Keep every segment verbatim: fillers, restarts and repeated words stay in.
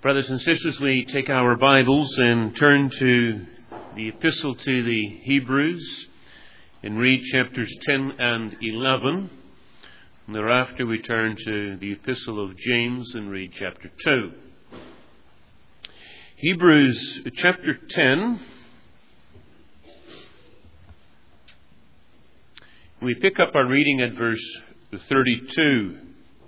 Brothers and sisters, we take our Bibles and turn to the Epistle to the Hebrews and read chapters ten and eleven. And thereafter we turn to the Epistle of James and read chapter two. Hebrews chapter ten. We pick up our reading at verse thirty-two.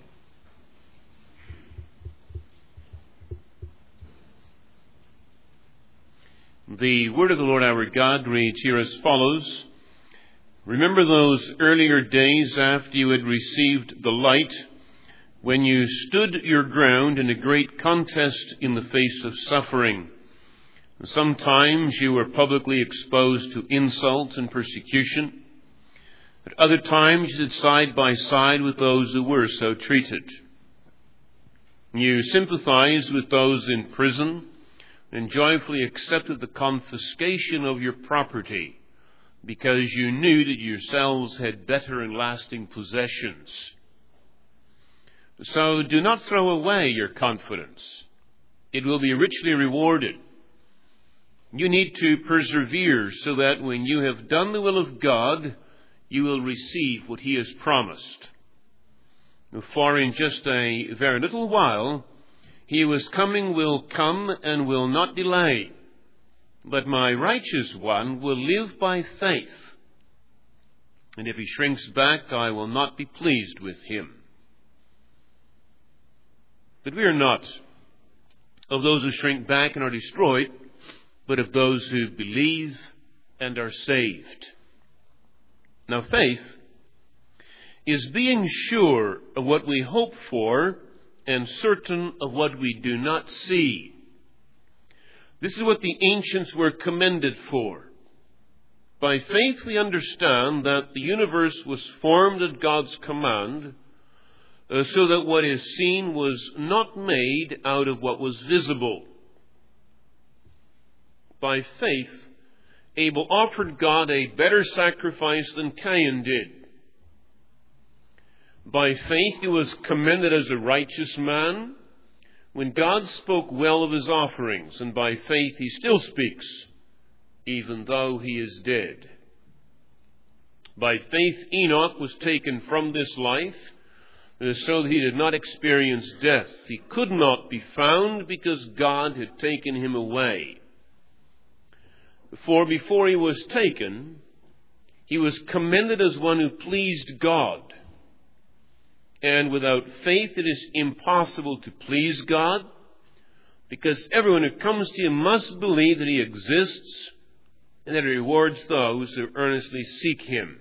The word of the Lord our God reads here as follows. Remember those earlier days after you had received the light, when you stood your ground in a great contest in the face of suffering. Sometimes you were publicly exposed to insult and persecution. At other times you stood side by side with those who were so treated. You sympathized with those in prison and joyfully accepted the confiscation of your property, because you knew that yourselves had better and lasting possessions. So do not throw away your confidence. It will be richly rewarded. You need to persevere so that when you have done the will of God, you will receive what He has promised. For in just a very little while, He who is coming will come and will not delay. But my righteous one will live by faith. And if he shrinks back, I will not be pleased with him. But we are not of those who shrink back and are destroyed, but of those who believe and are saved. Now faith is being sure of what we hope for and certain of what we do not see. This is what the ancients were commended for. By faith we understand that the universe was formed at God's command, uh, so that what is seen was not made out of what was visible. By faith, Abel offered God a better sacrifice than Cain did. By faith he was commended as a righteous man when God spoke well of his offerings, and by faith he still speaks, even though he is dead. By faith Enoch was taken from this life, so that he did not experience death. He could not be found because God had taken him away. For before he was taken, he was commended as one who pleased God. And without faith it is impossible to please God, because everyone who comes to Him must believe that He exists and that He rewards those who earnestly seek Him.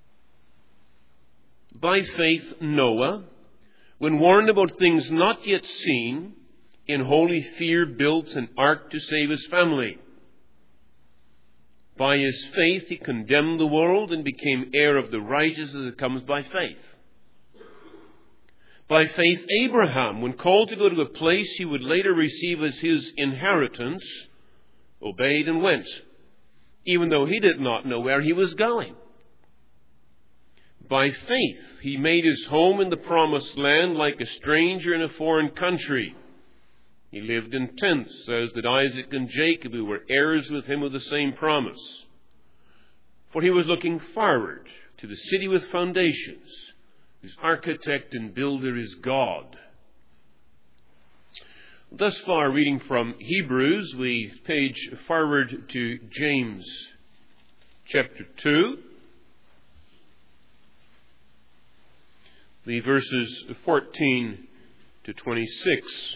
By faith Noah, when warned about things not yet seen, in holy fear built an ark to save his family. By his faith he condemned the world and became heir of the righteousness that comes by faith. By faith, Abraham, when called to go to a place he would later receive as his inheritance, obeyed and went, even though he did not know where he was going. By faith, he made his home in the promised land like a stranger in a foreign country. He lived in tents, as did Isaac and Jacob, who were heirs with him of the same promise. For he was looking forward to the city with foundations, whose architect and builder is God. Thus far, reading from Hebrews, we page forward to James chapter two, the verses fourteen to twenty-six.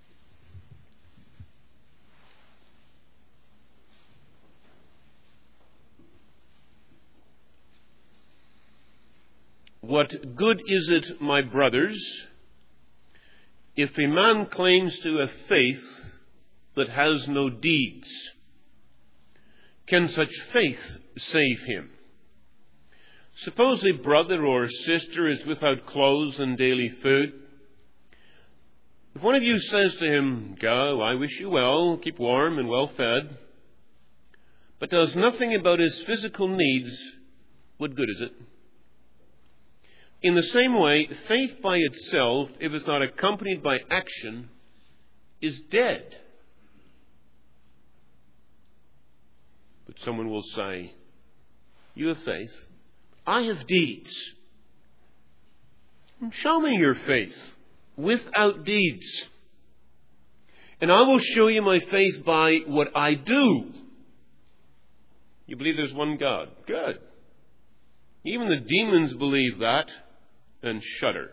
What good is it, my brothers, if a man claims to have faith but has no deeds? Can such faith save him? Suppose a brother or sister is without clothes and daily food. If one of you says to him, "Go, I wish you well, keep warm and well fed," but does nothing about his physical needs, what good is it? In the same way, faith by itself, if it's not accompanied by action, is dead. But someone will say, you have faith, I have deeds. Show me your faith without deeds, and I will show you my faith by what I do. You believe there's one God? Good. Even the demons believe that and shudder.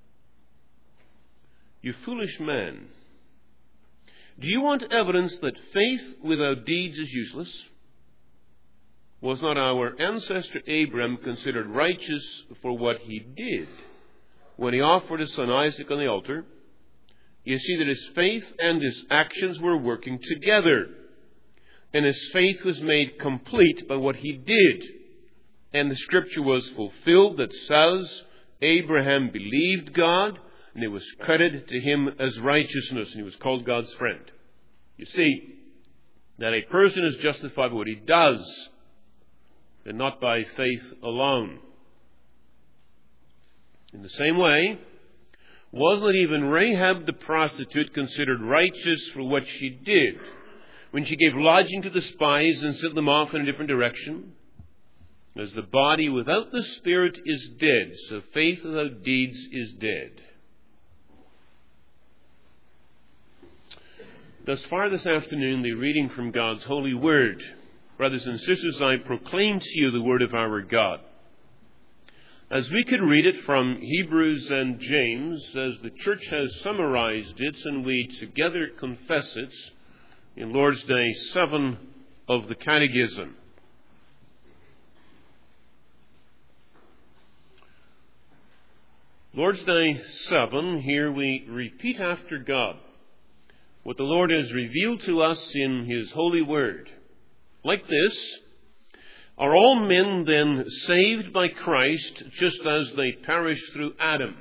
You foolish man. Do you want evidence that faith without deeds is useless? Was not our ancestor Abraham considered righteous for what he did when he offered his son Isaac on the altar? You see that his faith and his actions were working together, and his faith was made complete by what he did. And the scripture was fulfilled that says, Abraham believed God, and it was credited to him as righteousness, and he was called God's friend. You see that a person is justified by what he does, and not by faith alone. In the same way, wasn't even Rahab the prostitute considered righteous for what she did when she gave lodging to the spies and sent them off in a different direction? As the body without the spirit is dead, so faith without deeds is dead. Thus far this afternoon, the reading from God's holy word. Brothers and sisters, I proclaim to you the word of our God. As we could read it from Hebrews and James, as the church has summarized it, and we together confess it in Lord's Day seven of the Catechism. Lord's Day seven, here we repeat after God what the Lord has revealed to us in His holy word. Like this, are all men then saved by Christ just as they perished through Adam?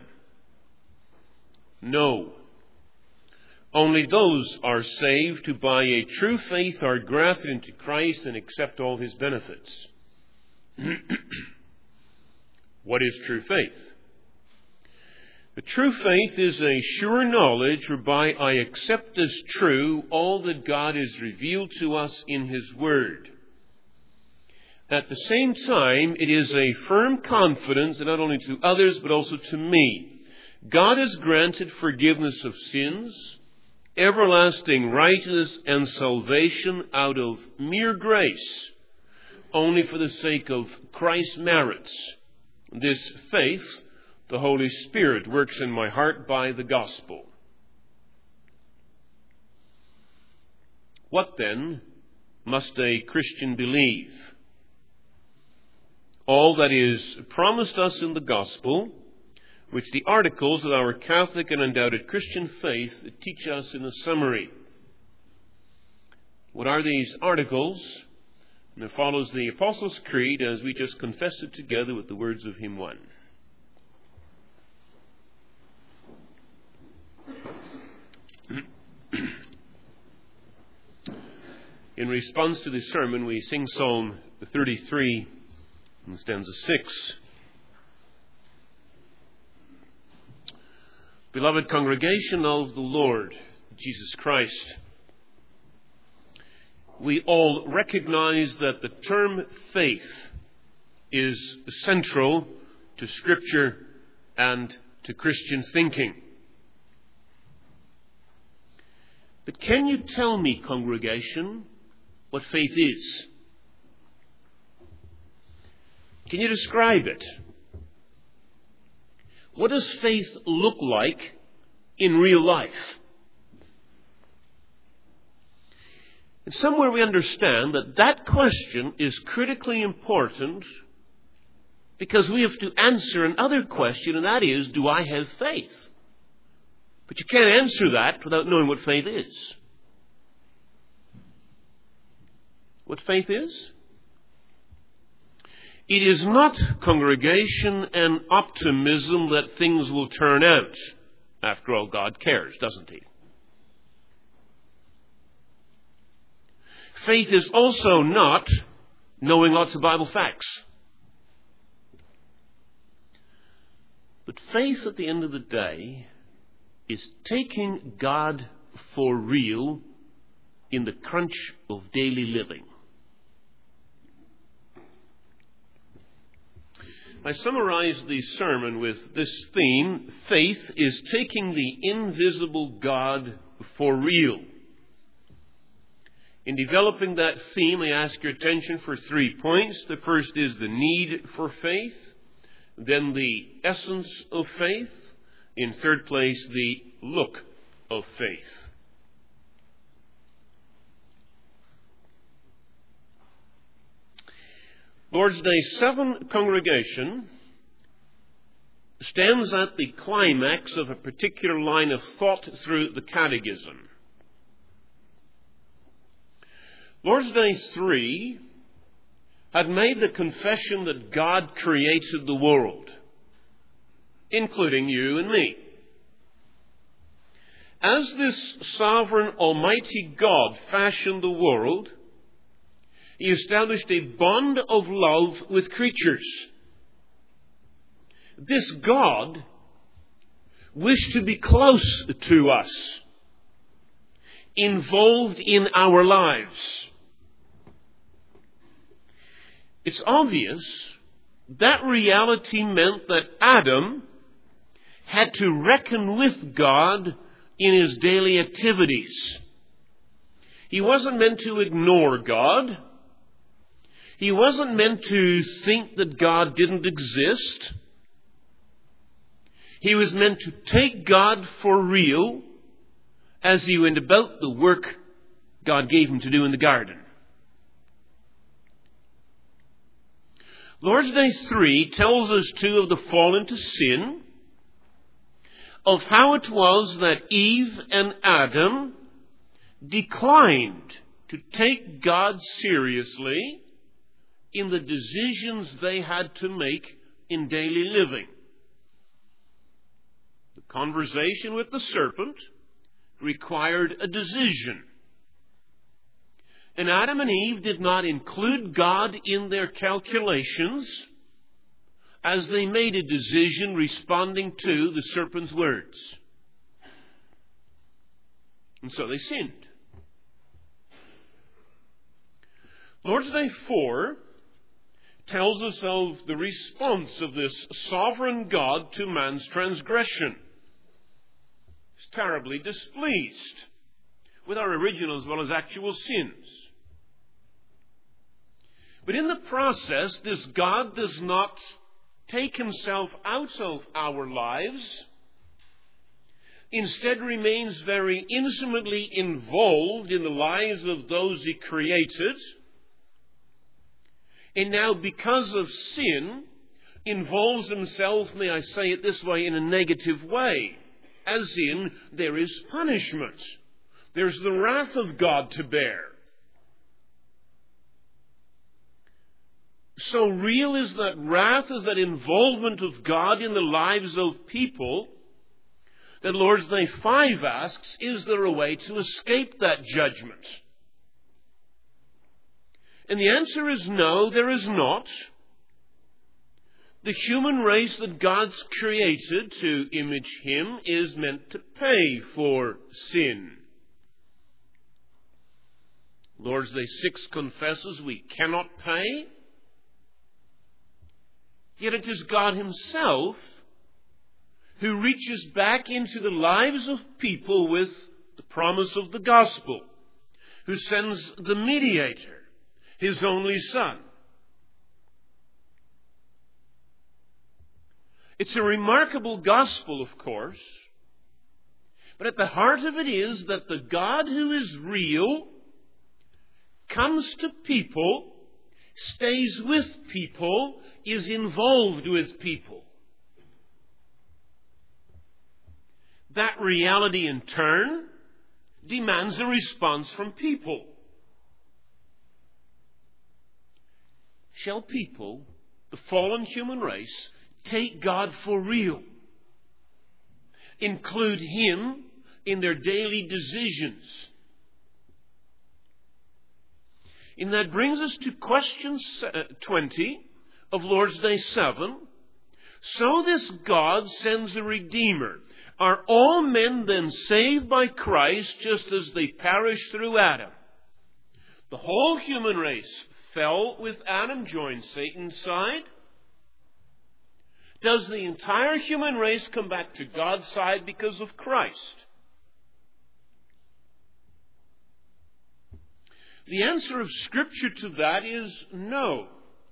No. Only those are saved who by a true faith are grafted into Christ and accept all His benefits. What is true faith? The true faith is a sure knowledge whereby I accept as true all that God has revealed to us in His Word. At the same time, it is a firm confidence, not only to others but also to me. God has granted forgiveness of sins, everlasting righteousness and salvation out of mere grace, only for the sake of Christ's merits. This faith, the Holy Spirit works in my heart by the gospel. What then must a Christian believe? All that is promised us in the gospel, which the articles of our Catholic and undoubted Christian faith teach us in a summary. What are these articles? And it follows the Apostles' Creed as we just confessed it together with the words of hymn one. In response to this sermon, we sing Psalm thirty-three in stanza six. Beloved congregation of the Lord Jesus Christ, we all recognize that the term faith is central to Scripture and to Christian thinking. But can you tell me, congregation, what faith is? Can you describe it? What does faith look like in real life? And somewhere we understand that that question is critically important because we have to answer another question, and that is, do I have faith? But you can't answer that without knowing what faith is. What faith is? It is not, congregation, an optimism that things will turn out. After all, God cares, doesn't He? Faith is also not knowing lots of Bible facts. But faith, at the end of the day, is taking God for real in the crunch of daily living. I summarize the sermon with this theme: faith is taking the invisible God for real. In developing that theme, I ask your attention for three points. The first is the need for faith, then the essence of faith, in third place, the look of faith. Lord's Day seven congregation stands at the climax of a particular line of thought through the Catechism. Lord's Day three had made the confession that God created the world, including you and me. As this sovereign, almighty God fashioned the world, He established a bond of love with creatures. This God wished to be close to us, involved in our lives. It's obvious that reality meant that Adam had to reckon with God in his daily activities. He wasn't meant to ignore God. He wasn't meant to think that God didn't exist. He was meant to take God for real as he went about the work God gave him to do in the garden. Lord's Day three tells us too of the fall into sin, of how it was that Eve and Adam declined to take God seriously in the decisions they had to make in daily living. The conversation with the serpent required a decision. And Adam and Eve did not include God in their calculations as they made a decision responding to the serpent's words. And so they sinned. Lord's Day four tells us of the response of this sovereign God to man's transgression. He's terribly displeased with our original as well as actual sins. But in the process, this God does not take himself out of our lives. Instead, remains very intimately involved in the lives of those he created. And now, because of sin, involves himself, may I say it this way, in a negative way. As in, there is punishment. There's the wrath of God to bear. So real is that wrath, is that involvement of God in the lives of people, that Lord's Day five asks, is there a way to escape that judgment? And the answer is no, there is not. The human race that God's created to image him is meant to pay for sin. Lord's Day six confesses we cannot pay. Yet it is God himself who reaches back into the lives of people with the promise of the gospel, who sends the mediator, his only Son. It's a remarkable gospel, of course, but at the heart of it is that the God who is real comes to people, stays with people, is involved with people. That reality, in turn, demands a response from people. Shall people, the fallen human race, take God for real? Include him in their daily decisions? And that brings us to question twenty of Lord's Day seven. So this God sends a Redeemer, Are all men then saved by Christ just as they perished through Adam? The whole human race fell with Adam, joined Satan's side. Does the entire human race come back to God's side because of Christ? The answer of Scripture to that is no.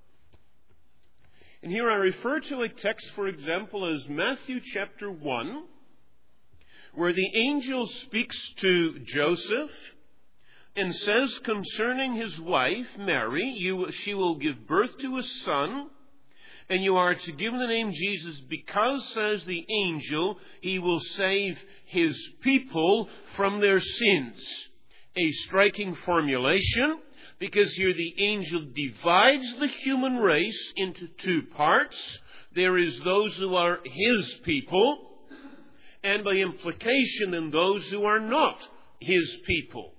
And here I refer to a text, for example, as Matthew chapter one, where the angel speaks to Joseph and says concerning his wife, Mary, you, she will give birth to a son, and you are to give him the name Jesus because, says the angel, he will save his people from their sins. A striking formulation, because here the angel divides the human race into two parts. There is those who are his people, and by implication then those who are not his people.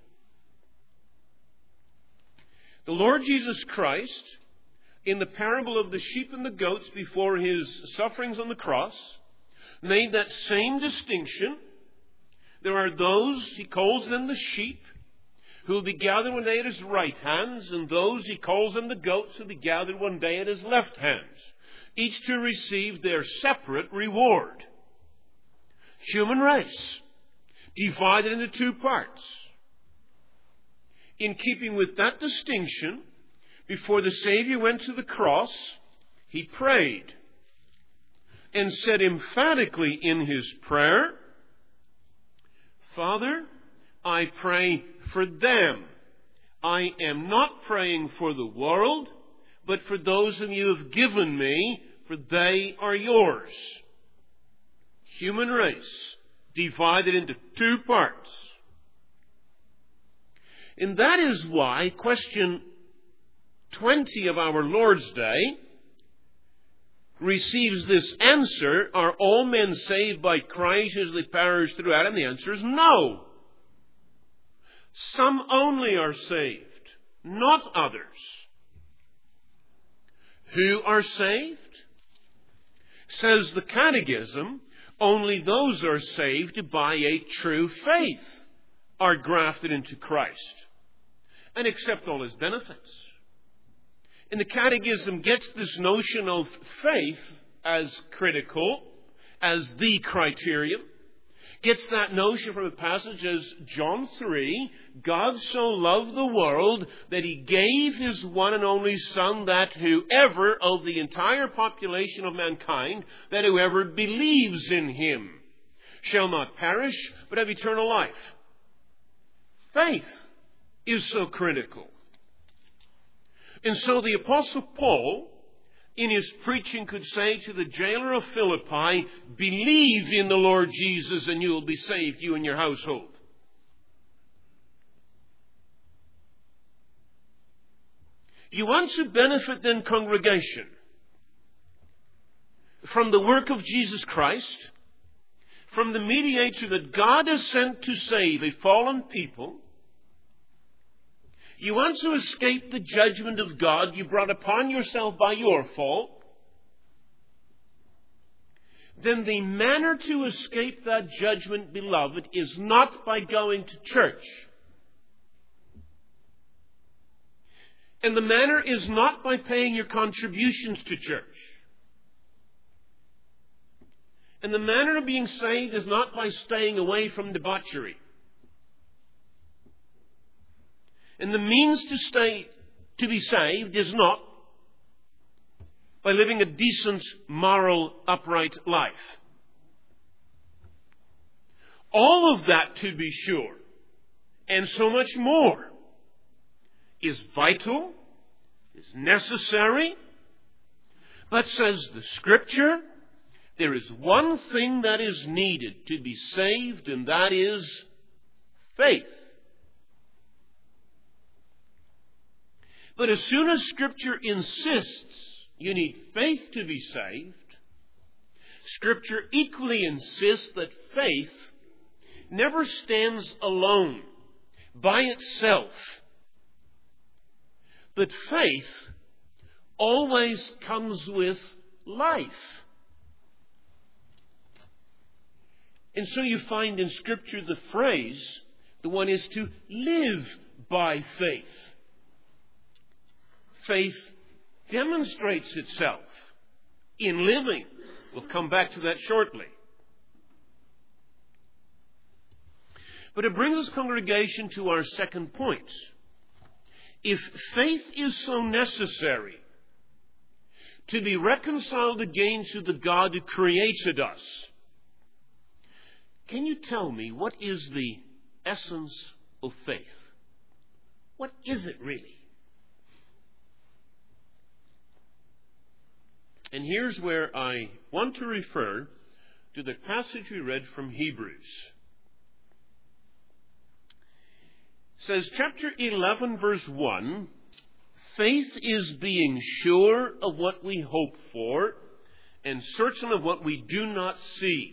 The Lord Jesus Christ, in the parable of the sheep and the goats before his sufferings on the cross, made that same distinction. There are those, he calls them the sheep, who will be gathered one day at his right hand, and those, he calls them the goats, who will be gathered one day at his left hand, each to receive their separate reward. Human race, divided into two parts. In keeping with that distinction, before the Savior went to the cross, he prayed and said emphatically in his prayer, Father, I pray for them. I am not praying for the world, but for those whom you have given me, for they are yours. Human race, divided into two parts. And that is why question twenty of our Lord's Day receives this answer, are all men saved by Christ as they perish through Adam? The answer is no. Some only are saved, not others. Who are saved? Says the Catechism, only those are saved by a true faith, are grafted into Christ, and accept all his benefits. And the Catechism gets this notion of faith as critical, as the criterion. Gets that notion from a passage as John three, God so loved the world that he gave his one and only Son, that whoever of the entire population of mankind, that whoever believes in him shall not perish, but have eternal life. Faith is so critical. And so the Apostle Paul, in his preaching, could say to the jailer of Philippi, believe in the Lord Jesus and you will be saved, you and your household. You want to benefit then, congregation, from the work of Jesus Christ, from the mediator that God has sent to save a fallen people. You want to escape the judgment of God you brought upon yourself by your fault. Then the manner to escape that judgment, beloved, is not by going to church. And the manner is not by paying your contributions to church. And the manner of being saved is not by staying away from debauchery. And the means to stay, to be saved is not by living a decent, moral, upright life. All of that, to be sure, and so much more, is vital, is necessary. But says the Scripture, there is one thing that is needed to be saved, and that is faith. But as soon as Scripture insists you need faith to be saved, Scripture equally insists that faith never stands alone by itself. But faith always comes with life. And so you find in Scripture the phrase, the one is to live by faith. Faith demonstrates itself in living. We'll come back to that shortly. But it brings us, congregation, to our second point. If faith is so necessary to be reconciled again to the God who created us, can you tell me what is the essence of faith? What is it really? And here's where I want to refer to the passage we read from Hebrews. It says, chapter eleven, verse one, faith is being sure of what we hope for and certain of what we do not see.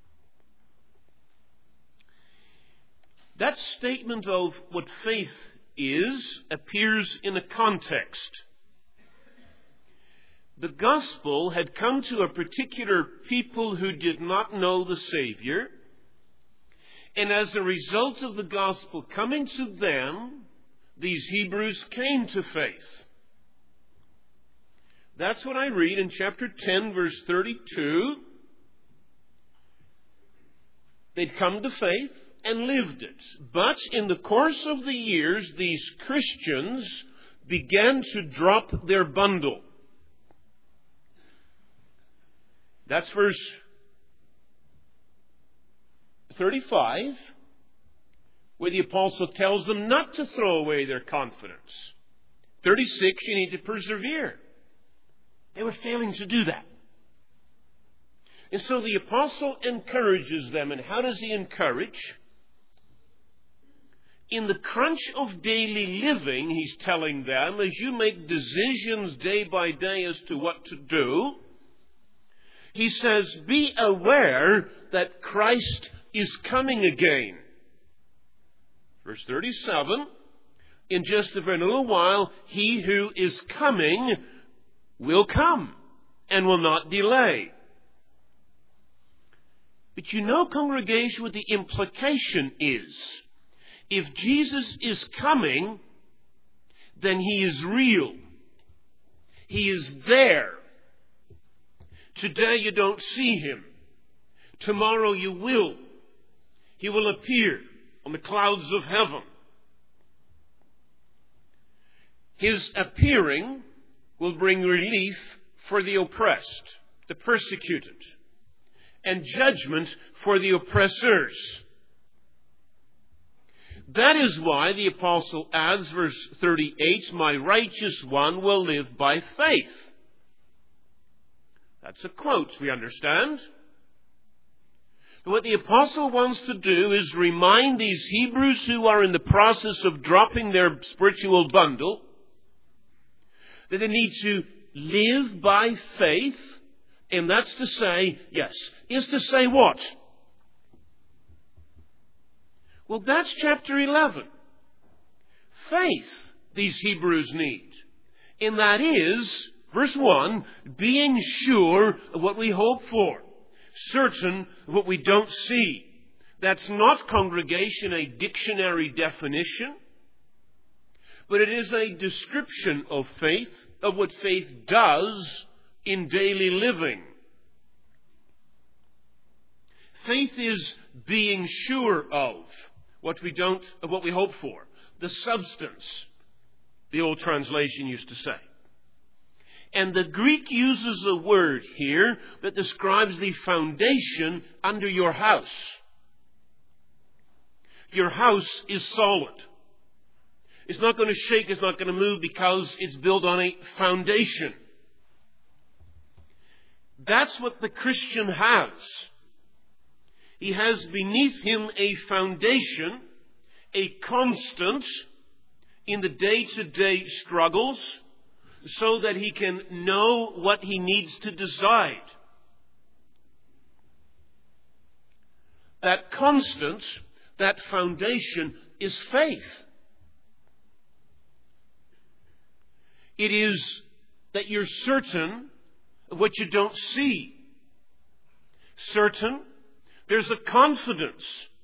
That statement of what faith is appears in a context. The gospel had come to a particular people who did not know the Savior, and as a result of the gospel coming to them, these Hebrews came to faith. That's what I read in chapter ten, verse thirty-two. They'd come to faith and lived it. But in the course of the years, these Christians began to drop their bundle. That's verse thirty-five, where the apostle tells them not to throw away their confidence. thirty-six, you need to persevere. They were failing to do that. And so the apostle encourages them. And how does he encourage? In the crunch of daily living, he's telling them, as you make decisions day by day as to what to do, he says, be aware that Christ is coming again. Verse thirty-seven, in just a very little while, he who is coming will come and will not delay. But you know, congregation, what the implication is. If Jesus is coming, then he is real. He is there. Today you don't see him. Tomorrow you will. He will appear on the clouds of heaven. His appearing will bring relief for the oppressed, the persecuted, and judgment for the oppressors. That is why the apostle adds, verse thirty-eight, my righteous one will live by faith. That's a quote, we understand. But what the apostle wants to do is remind these Hebrews who are in the process of dropping their spiritual bundle that they need to live by faith. And that's to say, yes, is to say what? Well, that's chapter eleven. Faith, these Hebrews need. And that is, verse one, being sure of what we hope for, certain of what we don't see. That's not, congregation, a dictionary definition, but it is a description of faith, of what faith does in daily living. Faith is being sure of what we don't, of what we hope for. The substance, the old translation used to say. And the Greek uses a word here that describes the foundation under your house. Your house is solid. It's not going to shake, it's not going to move because it's built on a foundation. That's what the Christian has. He has beneath him a foundation, a constant in the day-to-day struggles, so that he can know what he needs to decide. That constant, that foundation is faith. It is that you're certain of what you don't see. Certain There's a confidence.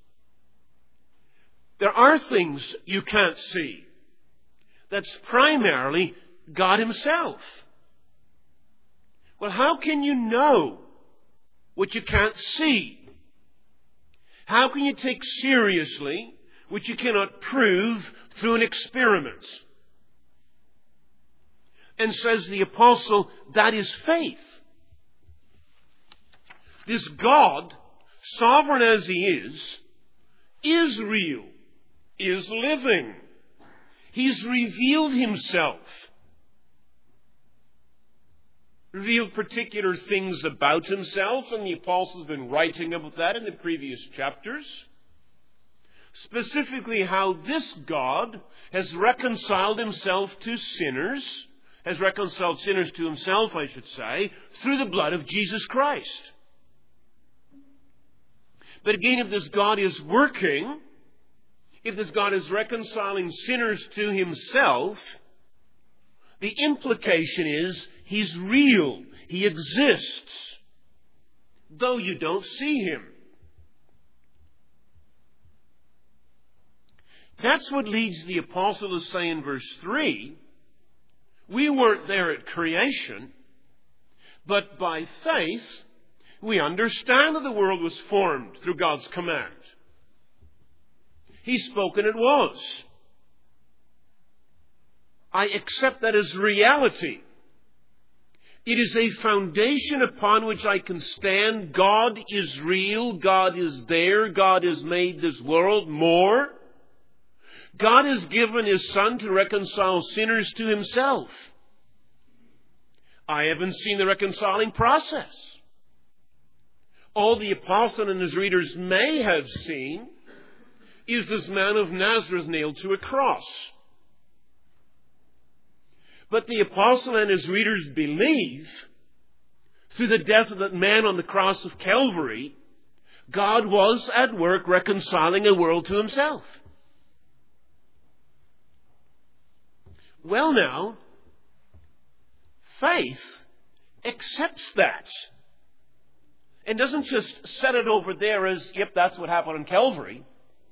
There are things you can't see. That's primarily God Himself. Well, how can you know what you can't see? How can you take seriously what you cannot prove through an experiment? And says the apostle, that is faith. This God, sovereign as He is, is real, is living. He's revealed Himself. Revealed particular things about Himself, and the apostle's been writing about that in the previous chapters. Specifically how this God has reconciled Himself to sinners, has reconciled sinners to Himself, I should say, through the blood of Jesus Christ. But again, if this God is working, if this God is reconciling sinners to Himself, the implication is He's real. He exists, though you don't see Him. That's what leads the apostle to say in verse three, we weren't there at creation, but by faith we understand that the world was formed through God's command. He spoke and it was. I accept that as reality. It is a foundation upon which I can stand. God is real. God is there. God has made this world more. God has given His Son to reconcile sinners to Himself. I haven't seen the reconciling process. All the apostle and his readers may have seen is this man of Nazareth nailed to a cross. But the apostle and his readers believe, through the death of that man on the cross of Calvary, God was at work reconciling a world to Himself. Well now, faith accepts that. And doesn't just set it over there as, yep, that's what happened on Calvary.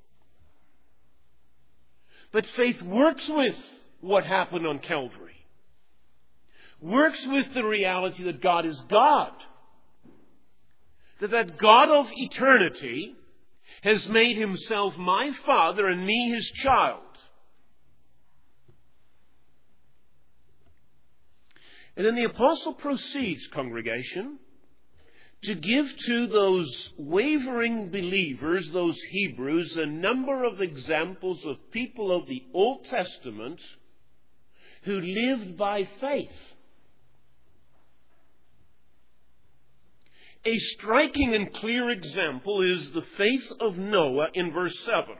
But faith works with what happened on Calvary. Works with the reality that God is God. That that God of eternity has made Himself my Father and me His child. And then the apostle proceeds, congregation, to give to those wavering believers, those Hebrews, a number of examples of people of the Old Testament who lived by faith. A striking and clear example is the faith of Noah in verse seven.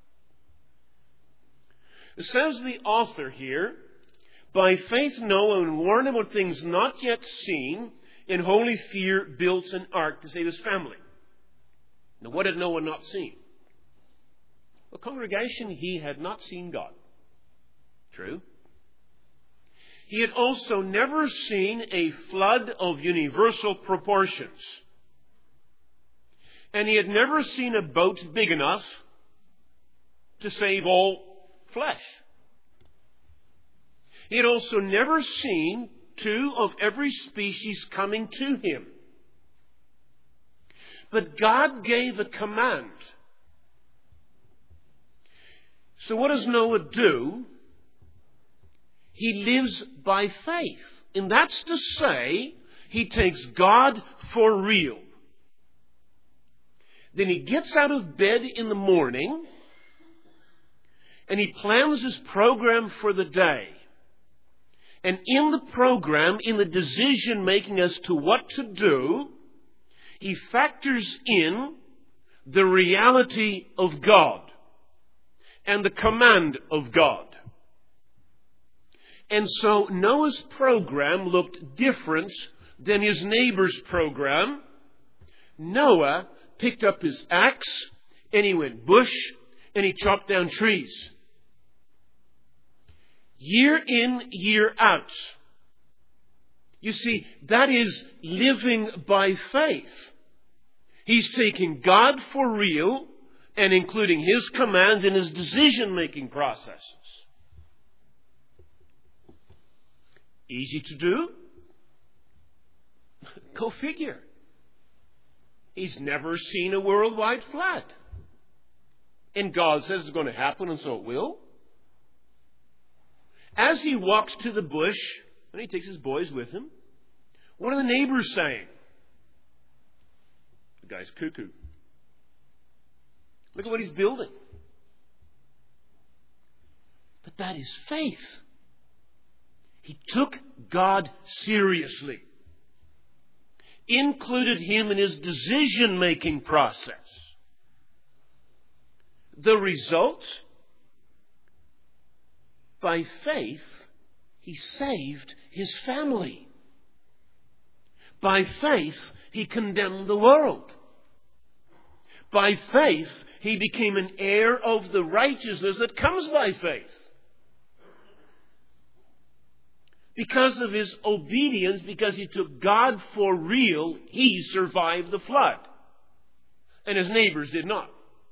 It says the author here, by faith Noah, when warned about things not yet seen, in holy fear built an ark to save his family. Now, what had Noah not seen? Well, congregation, he had not seen God. True. He had also never seen a flood of universal proportions. And he had never seen a boat big enough to save all flesh. He had also never seen two of every species coming to him. But God gave a command. So what does Noah do? He lives by faith. And that's to say, he takes God for real. Then he gets out of bed in the morning and he plans his program for the day. And in the program, in the decision making as to what to do, he factors in the reality of God and the command of God. And so Noah's program looked different than his neighbor's program. Noah picked up his axe and he went bush and he chopped down trees. Year in, year out. You see, that is living by faith. He's taking God for real and including His commands in His decision-making processes. Easy to do? Go figure. He's never seen a worldwide flood. And God says it's going to happen, and so it will. As he walks to the bush, and he takes his boys with him, what are the neighbors saying? The guy's cuckoo. Look at what he's building. But that is faith. He took God seriously. Included Him in His decision-making process. The result? By faith, he saved his family. By faith, he condemned the world. By faith, he became an heir of the righteousness that comes by faith. Because of his obedience, because he took God for real, he survived the flood. And his neighbors did not.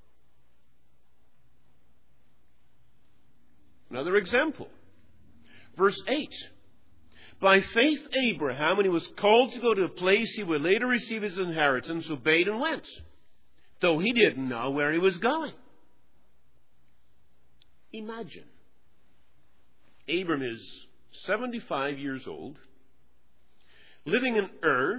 Another example. Verse eight. By faith Abraham, when he was called to go to a place he would later receive his inheritance, obeyed and went, though he didn't know where he was going. Imagine. Abram is seventy-five years old, living in Ur,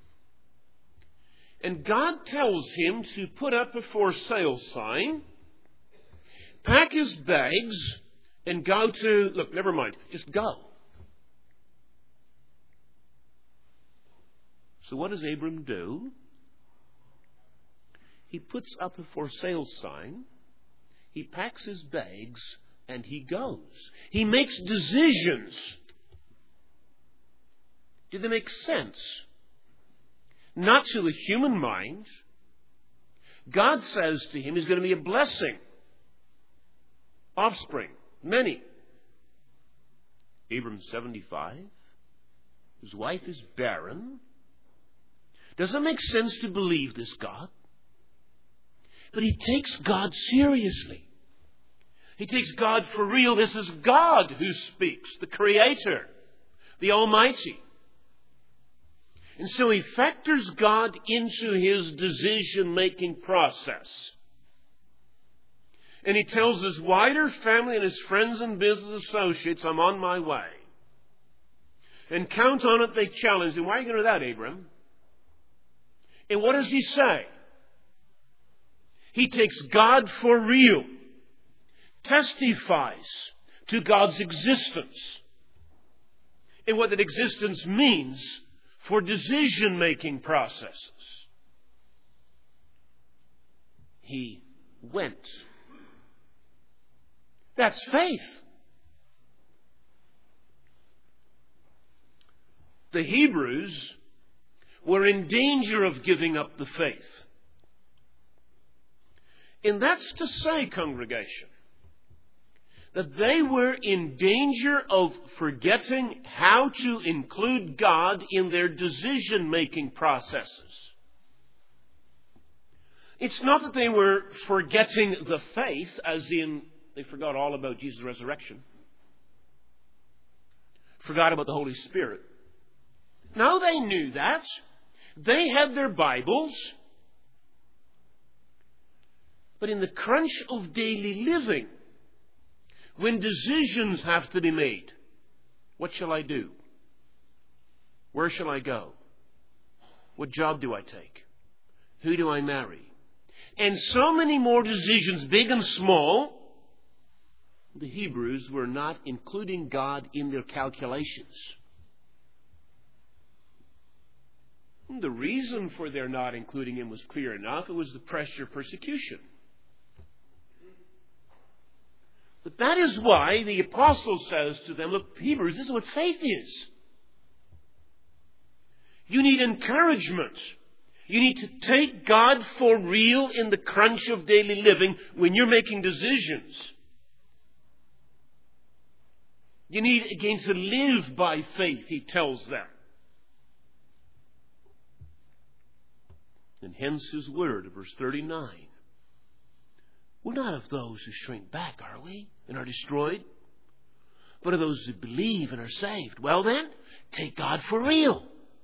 and God tells him to put up a for sale sign, pack his bags, and go to, look, never mind, just go. So what does Abram do? He puts up a for sale sign, he packs his bags, and he goes. He makes decisions. Do they make sense? Not to the human mind. God says to him, he's going to be a blessing. Offspring. Many. Abram's seventy-five. His wife is barren. Does it make sense to believe this God? But he takes God seriously. He takes God for real. This is God who speaks, the Creator, the Almighty. And so he factors God into his decision-making process. And he tells his wider family and his friends and business associates, I'm on my way. And count on it, they challenge him. Why are you going to do that, Abram? And what does he say? He takes God for real. Testifies to God's existence and what that existence means for decision-making processes. He went. That's faith. The Hebrews were in danger of giving up the faith. And that's to say, congregation, that they were in danger of forgetting how to include God in their decision-making processes. It's not that they were forgetting the faith, as in they forgot all about Jesus' resurrection, forgot about the Holy Spirit. No, they knew that. They had their Bibles. But in the crunch of daily living, when decisions have to be made, what shall I do? Where shall I go? What job do I take? Who do I marry? And so many more decisions, big and small, the Hebrews were not including God in their calculations. The reason for their not including Him was clear enough. It was the pressure of persecution. But that is why the apostle says to them, look, Hebrews, this is what faith is. You need encouragement. You need to take God for real in the crunch of daily living when you're making decisions. You need again to live by faith, he tells them. And hence his word of verse thirty-nine. We're not of those who shrink back, are we, and are destroyed? But of those who believe and are saved. Well then, take God for real.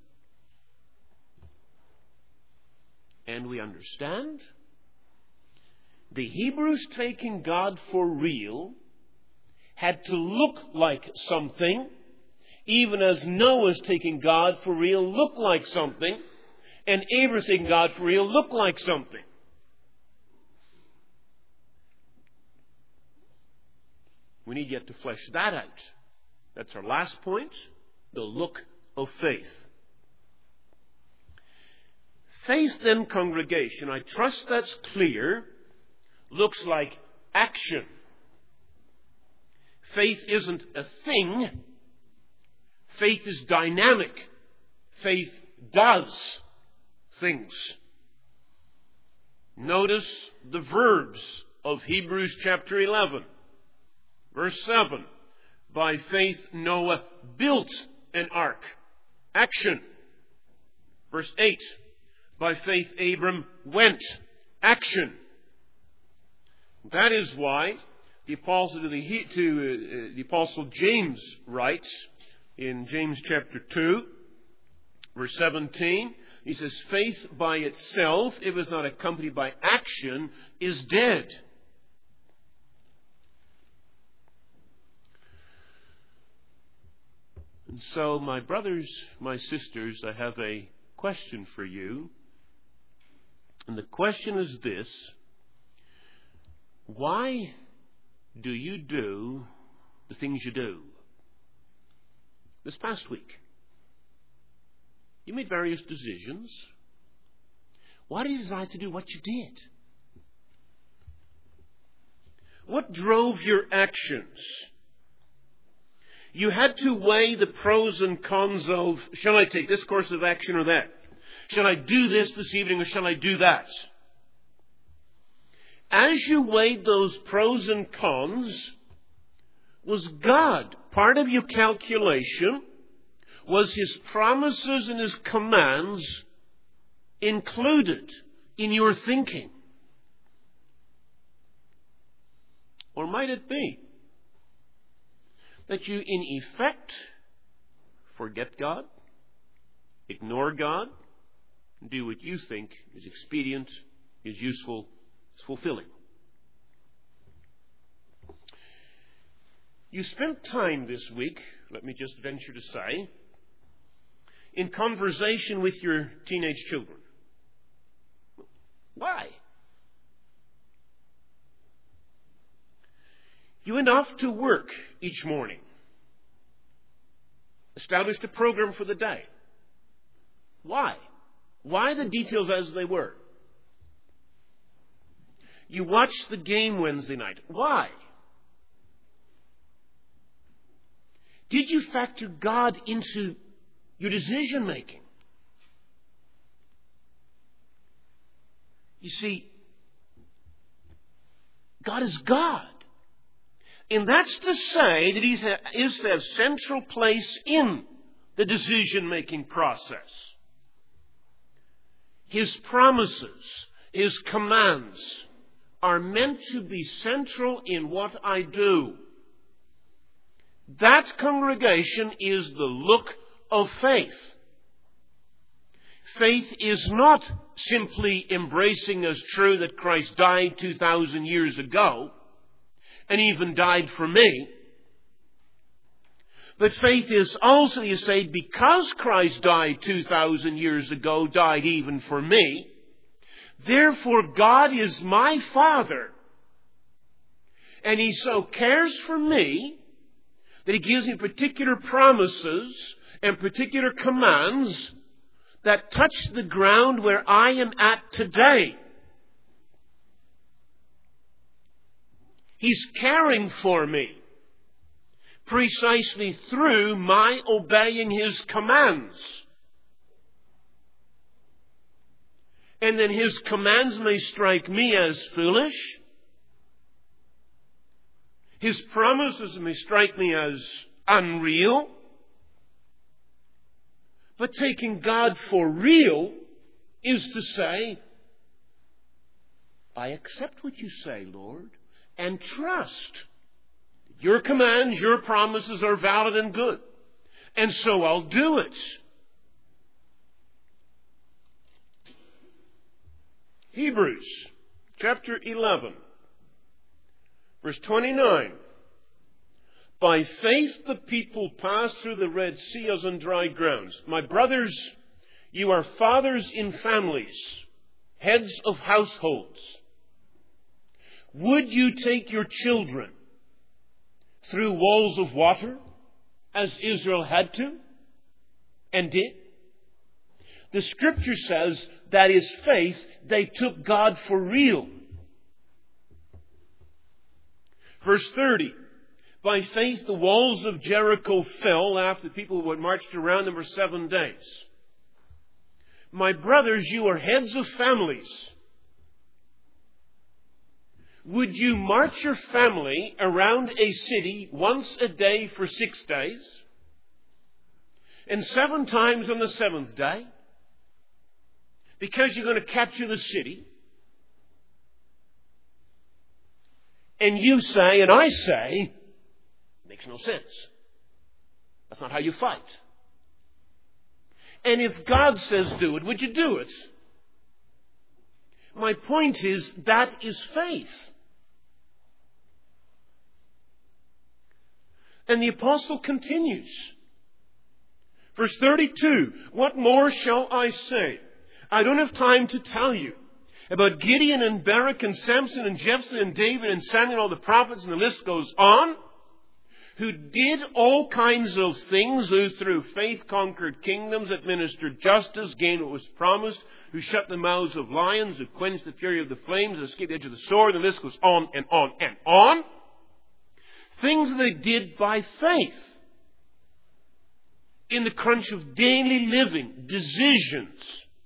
And we understand the Hebrews taking God for real had to look like something, even as Noah's taking God for real looked like something, and Abraham's taking God for real looked like something. We need yet to flesh that out. That's our last point, the look of faith. Faith, then, congregation, I trust that's clear, looks like action. Faith isn't a thing. Faith is dynamic. Faith does things. Notice the verbs of Hebrews chapter eleven. Verse seven. By faith Noah built an ark. Action. Verse eight. By faith Abram went. Action. That is why the apostle to the, to, uh, the apostle James writes in James chapter two, verse seventeen, he says, faith by itself, if it is not accompanied by action, is dead. And so, my brothers, my sisters, I have a question for you. And the question is this: why do you do the things you do? This past week, you made various decisions. Why did you decide to do what you did? What drove your actions? You had to weigh the pros and cons of, shall I take this course of action or that? Shall I do this this evening or shall I do that? As you weighed those pros and cons, was God part of your calculation? Was His promises and His commands included in your thinking? Or might it be that you in effect forget God, ignore God, and do what you think is expedient, is useful, is fulfilling? You spent time this week, let me just venture to say, in conversation with your teenage children. Why? You went off to work each morning, established a program for the day. Why? Why the details as they were? You watched the game Wednesday night. Why? Did you factor God into your decision making? You see, God is God. And that's to say that He is to have central place in the decision-making process. His promises, His commands are meant to be central in what I do. That, congregation, is the look of faith. Faith is not simply embracing as true that Christ died two thousand years ago and even died for me. But faith is also, you say, because Christ died two thousand years ago, died even for me, therefore God is my Father. And He so cares for me that He gives me particular promises and particular commands that touch the ground where I am at today. He's caring for me precisely through my obeying His commands. And then His commands may strike me as foolish. His promises may strike me as unreal. But taking God for real is to say, I accept what you say, Lord, and trust. Your commands, your promises are valid and good. And so I'll do it. Hebrews chapter eleven, verse twenty-nine. By faith the people passed through the Red Sea as on dry grounds. My brothers, you are fathers in families, heads of households. Would you take your children through walls of water, as Israel had to and did? The Scripture says that is faith. They took God for real. Verse thirty. By faith the walls of Jericho fell after the people had marched around them for seven days. My brothers, you are heads of families. Would you march your family around a city once a day for six days? And seven times on the seventh day? Because you're going to capture the city? And you say, and I say, makes no sense. That's not how you fight. And if God says do it, would you do it? My point is, that is faith. And the apostle continues. Verse thirty-two, what more shall I say? I don't have time to tell you about Gideon and Barak and Samson and Jephthah and David and Samuel and all the prophets, and the list goes on, who did all kinds of things, who through faith conquered kingdoms, administered justice, gained what was promised, who shut the mouths of lions, who quenched the fury of the flames, who escaped the edge of the sword. The list goes on and on and on. Things that they did by faith. In the crunch of daily living, decisions.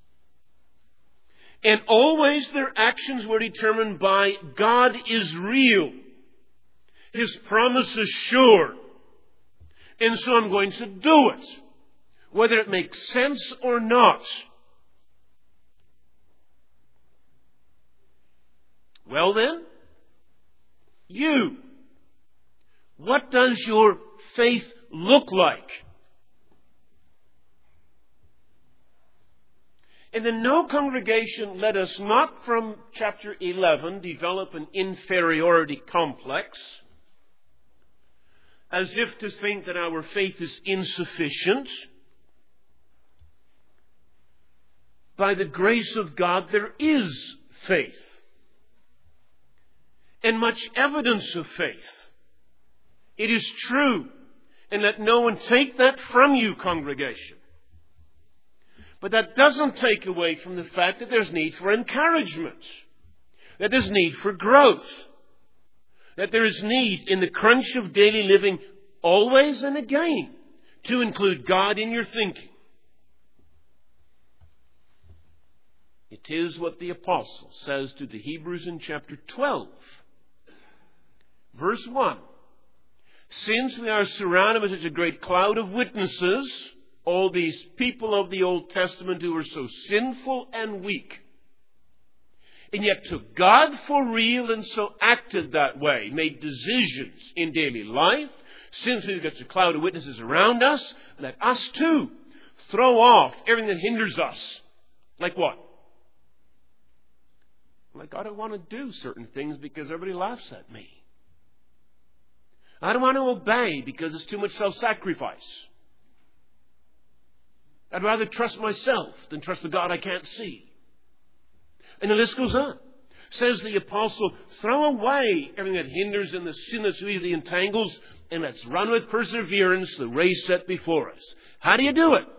And always their actions were determined by God is real. His promise is sure. And so I'm going to do it. Whether it makes sense or not. Well then, you. What does your faith look like? And in no congregation, let us not from chapter eleven develop an inferiority complex, as if to think that our faith is insufficient. By the grace of God, there is faith. And much evidence of faith. It is true. And let no one take that from you, congregation. But that doesn't take away from the fact that there's need for encouragement. That there's need for growth. That there is need in the crunch of daily living always and again to include God in your thinking. It is what the apostle says to the Hebrews in chapter twelve. Verse one. Since we are surrounded by such a great cloud of witnesses, all these people of the Old Testament who were so sinful and weak, and yet took God for real and so acted that way, made decisions in daily life, since we've got a cloud of witnesses around us, let us too throw off everything that hinders us. Like what? Like, I don't want to do certain things because everybody laughs at me. I don't want to obey because it's too much self-sacrifice. I'd rather trust myself than trust the God I can't see. And the list goes on. Says the apostle, throw away everything that hinders and the sin that so easily entangles, and let's run with perseverance the race set before us. How do you do it?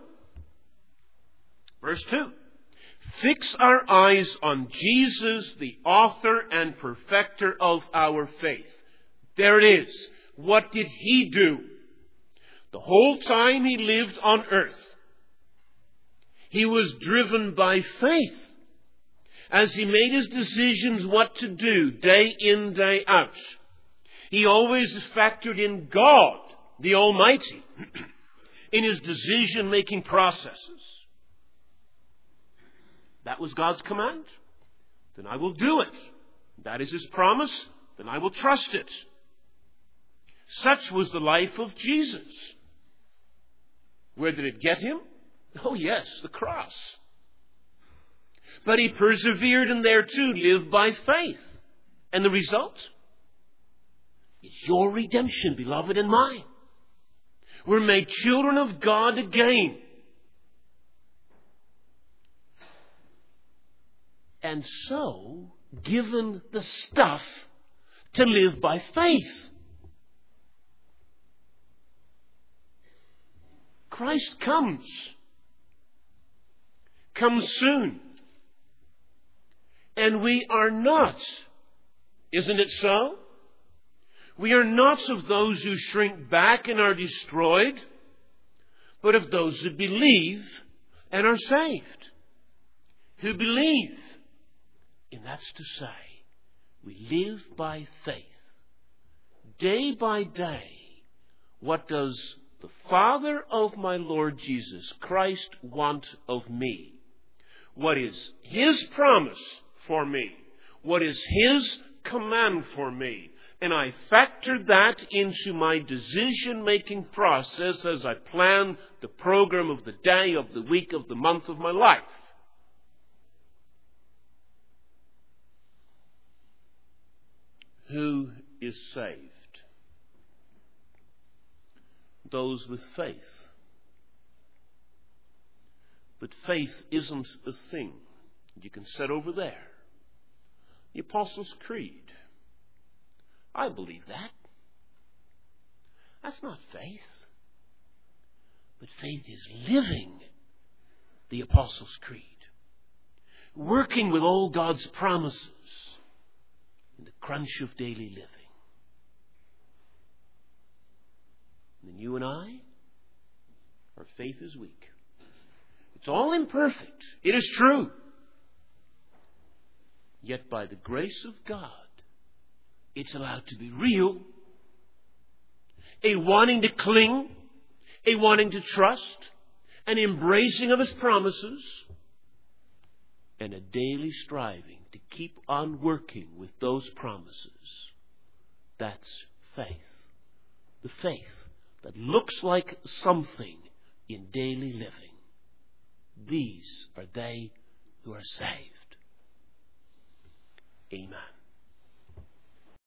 Verse two. Fix our eyes on Jesus, the author and perfecter of our faith. There it is. What did he do? The whole time he lived on earth, he was driven by faith as he made his decisions what to do day in, day out. He always factored in God, the Almighty, in his decision-making processes. That that was God's command, then I will do it. That is His promise, then I will trust it. Such was the life of Jesus. Where did it get Him? Oh yes, the cross. But He persevered in there too, lived by faith. And the result? It's your redemption, beloved, and mine. We're made children of God again. And so, given the stuff to live by faith. Christ comes. Comes soon. And we are not. Isn't it so? We are not of those who shrink back and are destroyed, but of those who believe and are saved. Who believe. And that's to say, we live by faith. Day by day, what does the Father of my Lord Jesus Christ want of me? What is His promise for me? What is His command for me? And I factor that into my decision-making process as I plan the program of the day, of the week, of the month of my life. Who is saved? Those with faith. But faith isn't a thing you can set over there. The Apostles' Creed. I believe that. That's not faith. But faith is living the Apostles' Creed. Working with all God's promises in the crunch of daily living. And you and I, our faith is weak. It's all imperfect. It is true. Yet by the grace of God, it's allowed to be real. A wanting to cling, a wanting to trust, an embracing of His promises, and a daily striving to keep on working with those promises. That's faith. The faith that looks like something in daily living. These are they who are saved. Amen.